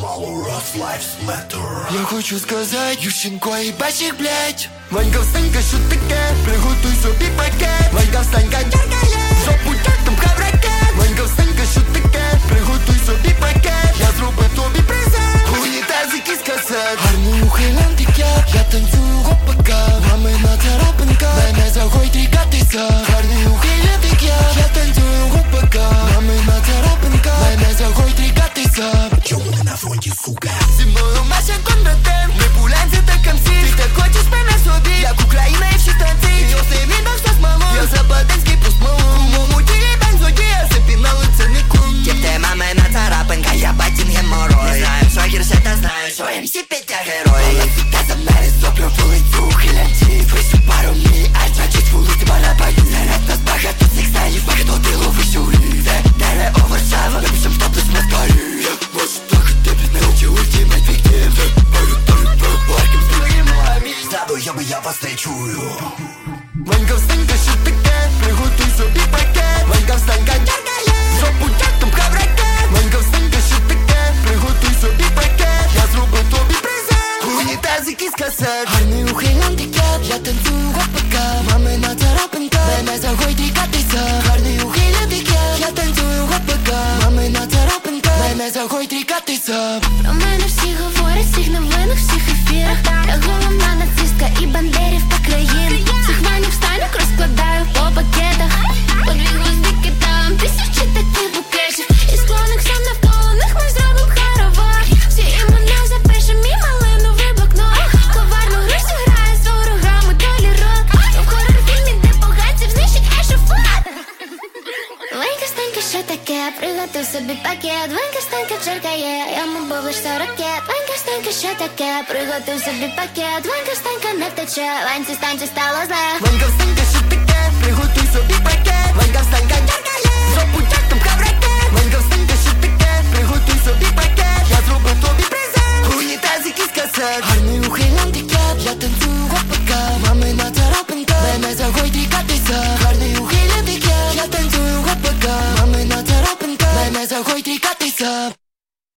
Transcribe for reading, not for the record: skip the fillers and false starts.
Я хочу сказать, Ющенко і Бачик, блять. Ванька, встанька, що таке? Приготуй собі пакет. Ванька, встанька, дякає. Жопу тактом хавракет. Ванька, встанька, що таке? Приготуй собі пакет. Я зроблю тобі презент. Унітазики з касет. Гарний ухилянт, як я танцюю гопака. Мамина царапинка. Мене заходь рікатися. Гарний ухилянт, як я танцюю гопака. Мамина царапинка. Мене заходь рікатися. Чому не на фронті, сука? Зі мною Маша Кондратем. Ми пулянці та камсі. Ти так хочеш мене собі, як Україна і всі станці. Йоси віддав все смолу. Я Западенський посмолу. У моєму тілі бензодія. Запінали це не кум. Тіпте мамина царапинка, я батін геморой. Не знаю, що гірше, та знаю, що МС Петя герой. Та за мене зоплю вулицю ухилянці. Висю пару мій, а значить вулиці барабаню. Серед нас багато сексуалів, багато тилу вищурі. Це дерево Варшава, напишем стоп до смерталі. Я можу так, тобі не очі ультимейт фіктив. Лайком стоїмо, амінь. Ззаду я вас не чую. Ванька, встанька, що таке? Приготуй собі пакет. Ванька, встанька, дякає. Жопу тактом хавракет. Ванька, встанька, що таке? Приготуй собі пакет. Я зроблю тобі презент. Унітазики з касет. Гарний ухилянт, як я танцюю гопака. Мамина царапинка. Мене заходь рікатися. Гарний ухилянт, як я танцюю гопака. Мамина царапинка. Мене заходь рікатися. Про мене всі говорять, всіх новинах, всіх ефірах. Я головна нацистка і бандерів та країн. Всіх ванів станок розкладаю по пакетах. По дві гвоздики там, тисячі таких букетів. І склоних сам навколо них ми зробим хоровод. Всі імена запишем і малиновий блокнот. Коварну гру зіграє з ворогами долі рок. В хоррор-фільмі, де поганців знищить ешафот. Ванька, станька, що таке? Приготуй собі пакет. Ванька, станька, черкає, йому був лиш 40 ракет. Ванька, станька, що таке? Приготуй собі пакет. Ванька, станька, не втече. Ваньці, станьці, стало зле. Ванька, встанька, що таке? Приготуй собі пакет. Ванька, встанька, дякає. Жопу тактом хавракет. Ванька, встанька, що таке? Приготуй собі пакет. Я зроблю тобі презент. Унітазики з касет. Гарний ухилянт, як я танцюю гопака. Мамина царапинка. Мене заходь рікатися. Гарний ухилянт, як я танцюю гопака. Мамина царапинка. Мене заходь рікатися.